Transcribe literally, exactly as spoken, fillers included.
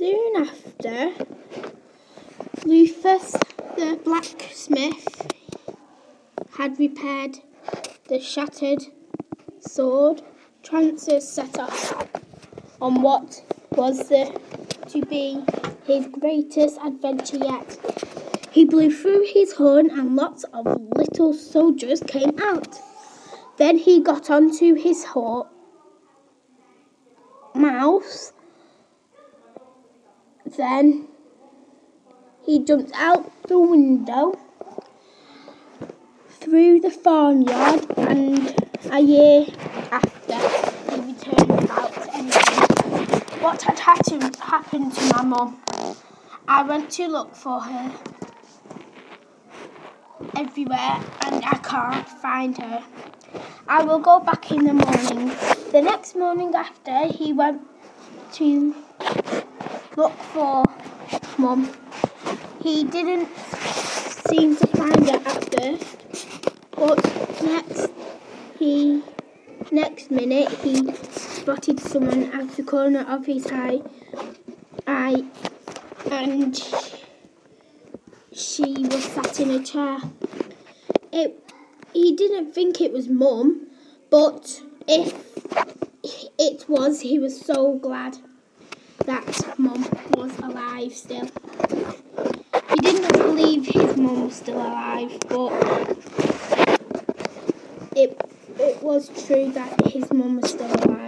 Soon after, Rufus the blacksmith had repaired the shattered sword. Trances set off on what was the, to be his greatest adventure yet. He blew through his horn and lots of little soldiers came out. Then he got onto his horse, mouse. Then he jumped out the window through the farmyard, and a year after he returned without anything. What had happened happened to my mum? I went to look for her everywhere and I can't find her. I will go back in the morning. The next morning after, he went to look for Mum. He didn't seem to find her at first, but next he next minute he spotted someone at the corner of his eye, eye and she was sat in a chair. It he didn't think it was Mum, but if it was, he was so glad that Mum was alive still. He didn't believe his mum was still alive, but it it was true that his mum was still alive.